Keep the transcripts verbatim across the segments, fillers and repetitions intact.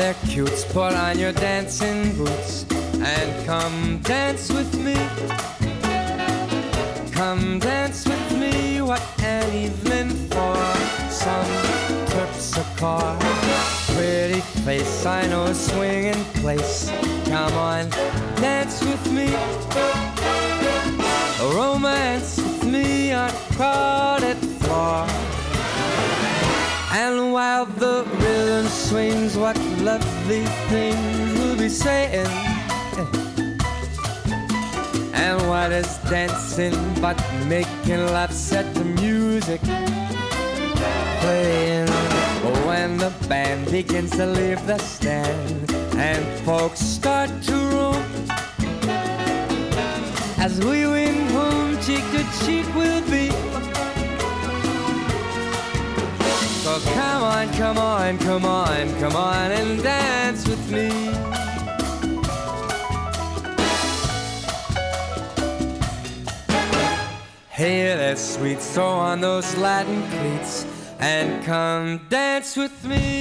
they're cutes. Put on your dancing boots and come dance with me. Come dance with me, what an evening for some terpsichore. Pretty face, I know a swinging place. Come on, dance with me. Romance with me on a crowded floor. And while the rhythm swings, what lovely things we'll be saying. And what is dancing but making love set the music playing. When the band begins to leave the stand and folks start to roam, as we win home, cheek to cheek we'll be. So come on, come on, come on, come on and dance with me. Hey there, sweet, throw on those Latin cleats and come dance with me.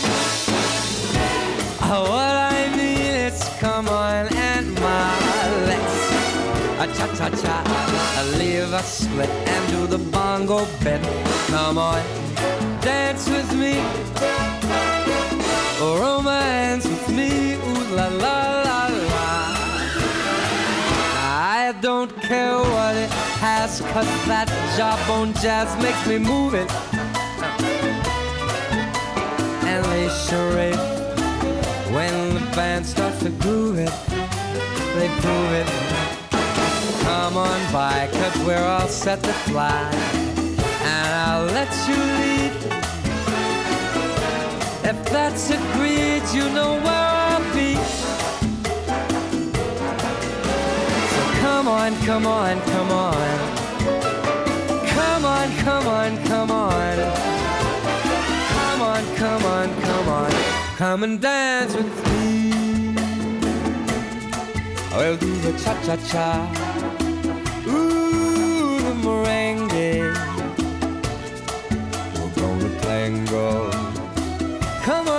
Oh, what I mean is come on and my let's a cha-cha-cha, leave a split and do the bongo bit. Come on, dance with me, romance with me, ooh la la la la. I don't care what it has, cause that jawbone jazz makes me move it. And they charade when the band starts to groove it. They prove it. Come on by, cause we're all set to fly, and I'll let you lead. If that's agreed, you know where I'll be. So come on, come on, come on. Come on, come on, come on. Come on, come on, come on. Come and dance with me. I'll do the cha-cha-cha. Ooh, the merengue. We're gonna tango. Come on.